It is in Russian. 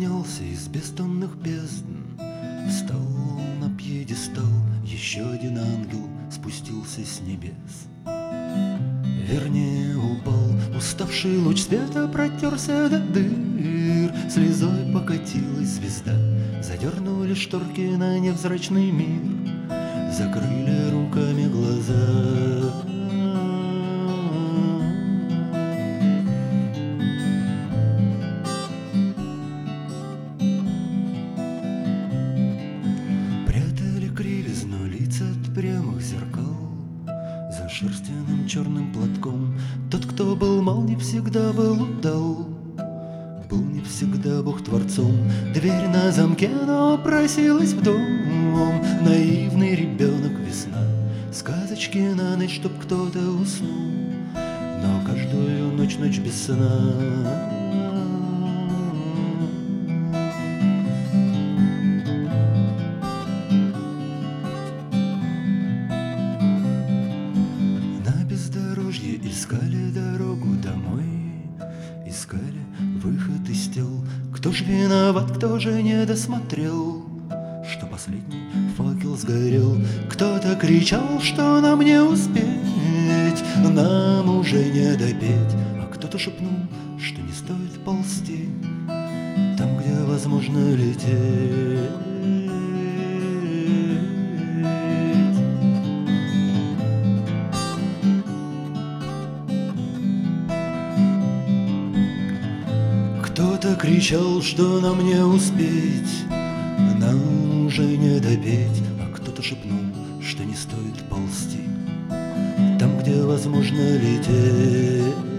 поднялся из бездонных бездн, встал на пьедестал, еще один ангел спустился с небес. Вернее, упал, уставший луч света протерся до дыр, слезой покатилась звезда, задернули шторки на невзрачный мир, закрыли руками глаза. Прятали кривизну лиц от прямых зеркал за шерстяным черным платком. Тот, кто был мал, не всегда был удал, был не всегда Бог творцом. Дверь на замке, но просилась в дом. Наивный ребенок, весна, сказочки на ночь, чтоб кто-то уснул, но каждую ночь без сна. Искали дорогу домой, искали выход из тел. Кто ж виноват, кто же не досмотрел, что последний факел сгорел? Кто-то кричал, что нам не успеть, нам уже не допеть, а кто-то шепнул, что не стоит ползти там, где возможно лететь. Кто-то кричал, что нам не успеть, нам уже не допеть, а кто-то шепнул, что не стоит ползти там, где возможно лететь.